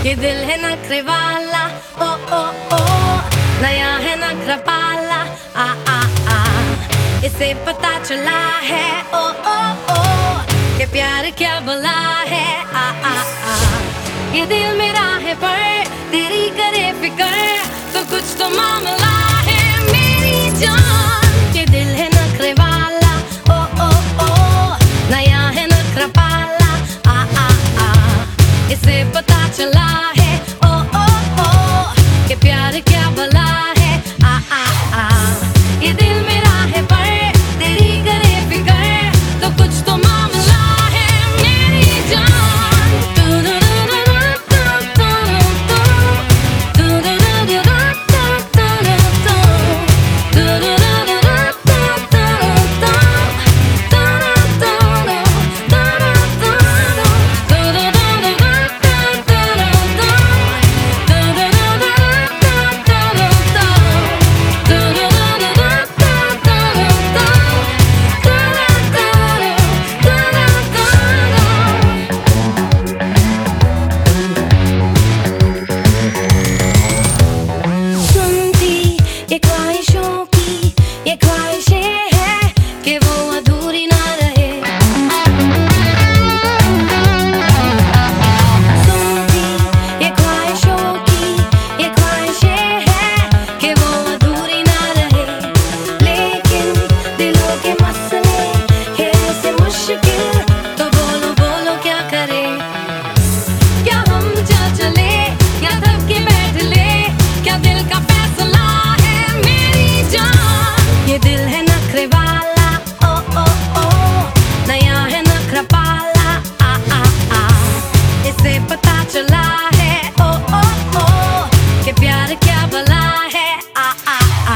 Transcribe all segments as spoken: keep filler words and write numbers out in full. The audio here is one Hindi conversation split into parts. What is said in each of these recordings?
ये दिल है नखरे वाला, ओ ओ ओ, नया है नखरा पाला, आ आ आ, इसे पता चला है, ओ ओ ओ, कि प्यार क्या भला है, आ आ आ। ये दिल मेरा है पर तेरी करे फिकर, तो कुछ तो मामला है मेरी जान। ये दिल है नखरे वाला, ओ ओ ओ, नया है नखरा पाला, आ आ आ, इसे पता चला है, ओ ओ ओ, कि प्यार क्या भला है, आ आ आ। ये दिल मेरा है पर तेरी करे फिकर, तो कुछ तो मामला है मेरी जान। तू दू दू दू दू दू दू दू दू दू दू ये ख्वाहिशों की ये ख्वाहिशें हैं कि वो अधूरी ना रहे। सुनती ये ख्वाहिशों की ये ख्वाहिशें हैं कि वो अधूरी ना रहे। लेकिन दिलों के मसले ये ऐसे मुश्किल, तो बोलो बोलो क्या करें? क्या हम जा चले या दब के बैठ ले? क्या दिल का फैसला? ये दिल है नखरे वाला, ओ ओ ओ, नया है नखरा पाला, आ आ आ, इसे पता चला है, ओ ओ ओ, कि प्यार क्या भला है, आ आ आ।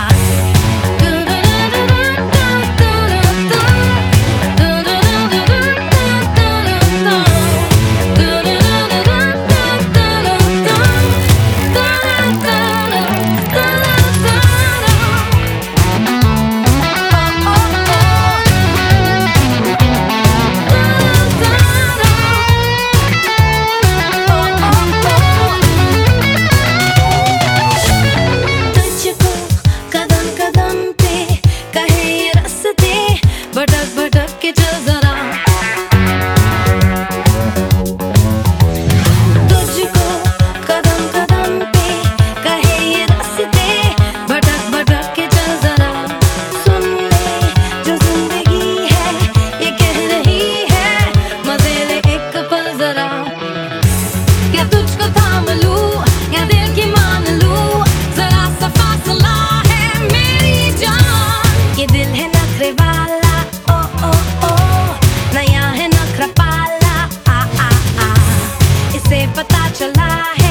भटक भटक के चल जरा, तुझको कदम कदम पे कहे ये रास्ते, भटक भटक के चल जरा। सुन ले जो जिंदगी है ये कह रही है, मजे ले एक पल जरा। क्या तुझको थाम लूं या दिल की मान लूं, जरा सा फासला है मेरी जान। ये दिल है नखरे वाला, नया है नखरा पाला, आ आ आ, इसे पता चला है।